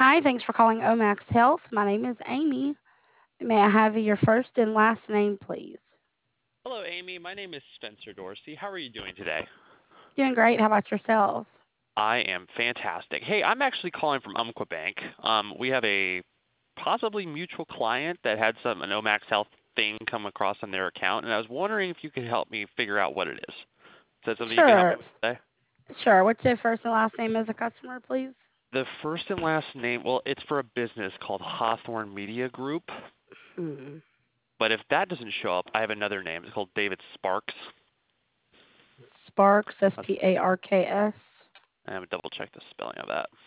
Hi, thanks for calling Omax Health. My name is Amy. May I have your first and last name, please? Hello, Amy. My name is Spencer Dorsey. How are you doing today? Doing great. How about yourself? I am fantastic. Hey, I'm actually calling from Umpqua Bank. We have a possibly mutual client that had an Omax Health thing come across on their account, and I was wondering if you could help me figure out what it is. Is that something you can help me Sure. with today? Sure. What's your first and last name as a customer, please? The first and last name, well, it's for a business called Hawthorne Media Group, Hmm. but if that doesn't show up, I have another name. It's called David Sparks. Sparks, Let's, Sparks. I'm going to double check the spelling of that.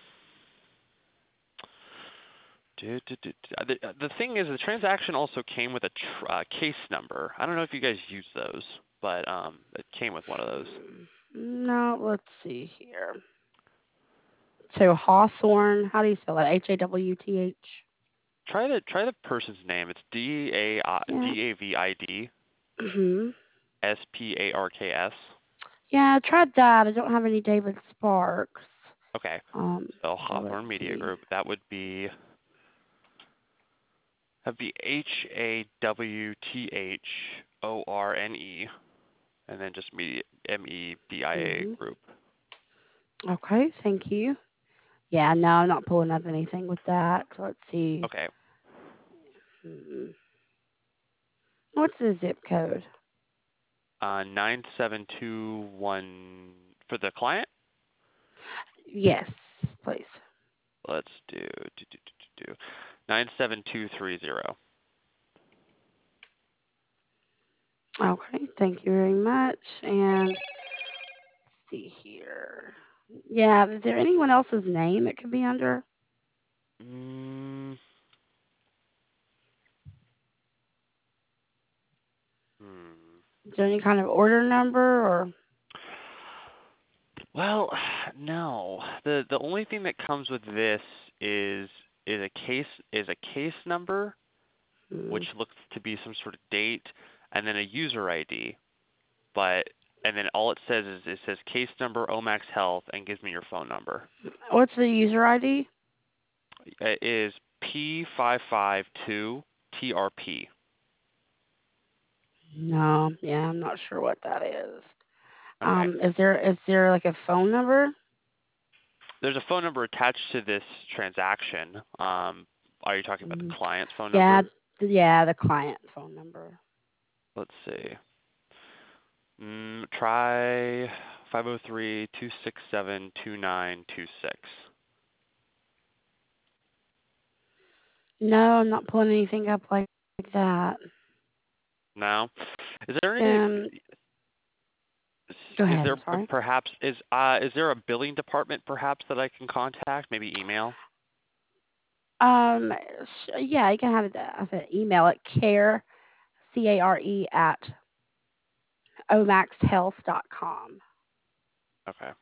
The thing is, the transaction also came with a case number. I don't know if you guys use those, but it came with one of those. No, let's see here. So Hawthorne, how do you spell that? Hawth? Try the person's name. It's Yeah. David Hmm. Sparks. Yeah, I tried that. I don't have any David Sparks. Okay, so So Hawthorne let's Media see. Group. That'd be HAWTHORNE, and then just media MEDIA Hmm. Group. Okay, thank you. Yeah, no, I'm not pulling up anything with that. Let's see. Okay, Hmm. What's the zip code? 9721 for the client. Yes, please. Let's do 97230. Okay, thank you very much. And let's see here. Yeah, is there anyone else's name it could be under? Mm, hmm. Is there any kind of order number or? Well, no. The only thing that comes with this is is a case number, Hmm. which looks to be some sort of date, and then a user ID. But and then all it says is it says case number Omax Health and gives me your phone number. What's the user ID? It is P552TRP. No, yeah, I'm not sure what that is. Okay. Is there like a phone number? There's a phone number attached to this transaction. Are you talking about the Mm, client's phone yeah, number? yeah, the client phone number. Let's see. Try 503-267-2926. No, I'm not pulling anything up like that. No? Is there any Um, Go is ahead. there I'm sorry. perhaps is there a billing department perhaps that I can contact? Maybe email? Um, yeah, you can have it. Have it email at care at omaxhealth.com. Okay.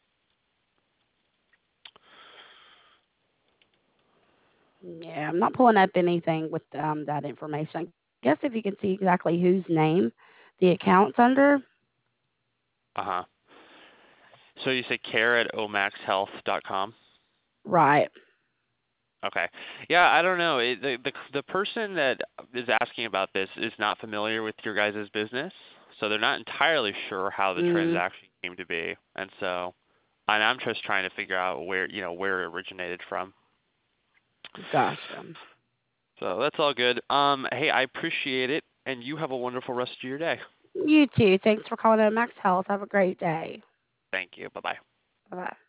Yeah, I'm not pulling up anything with that information. I guess if you can see exactly whose name the account's under, Uh-huh. So you say care@omaxhealth.com? right? Okay. Yeah, I don't know. The person that is asking about this is not familiar with your guys' business, so they're not entirely sure how the Mm, transaction came to be, and I'm just trying to figure out where it originated from. gotcha. So that's all good. Hey, I appreciate it, and you have a wonderful rest of your day. You too. Thanks for calling Omax Health. Have a great day. Thank you. Bye bye. Bye bye.